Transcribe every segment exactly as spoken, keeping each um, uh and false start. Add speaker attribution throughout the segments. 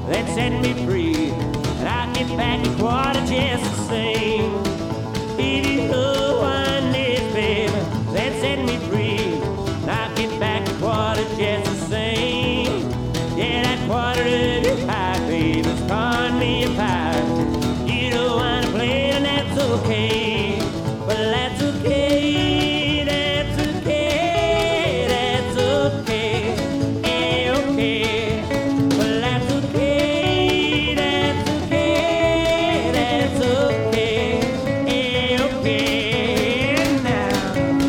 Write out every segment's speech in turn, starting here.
Speaker 1: that set me free. And I'll get back a quarter just the same. If you know one is, baby, that set me free. And I'll get back a quarter just the same. Yeah, that quarter of your pie, baby, is calling me apart. You don't want to play, and that's okay. Well, that's okay, that's okay, that's okay, eh, okay. Well, that's okay, that's okay, that's okay, eh, okay now.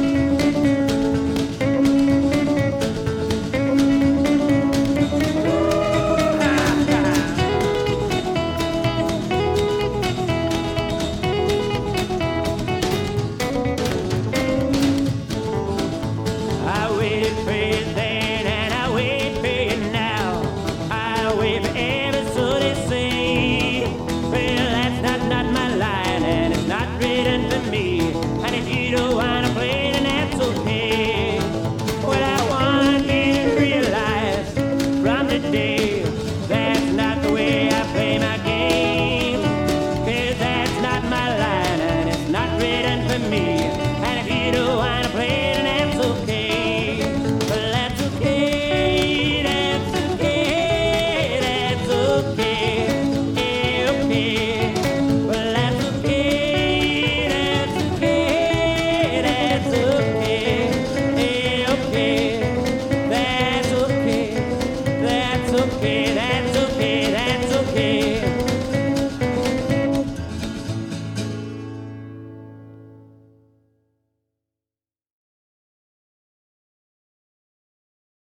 Speaker 1: I waited for you then and I wait for you now. I wait for every so they say. Well, that's not, not my line and it's not written for me. And if you don't want to play, then that's okay. Well, I want you to realize from today that's not the way I play my game. 'Cause that's not my line and it's not written for me. And if you don't want to play, then that's okay. Well, that's okay, that's okay, that's okay, eh, okay. Well, that's okay, that's okay, that's okay, eh, okay. That's okay, that's okay, that's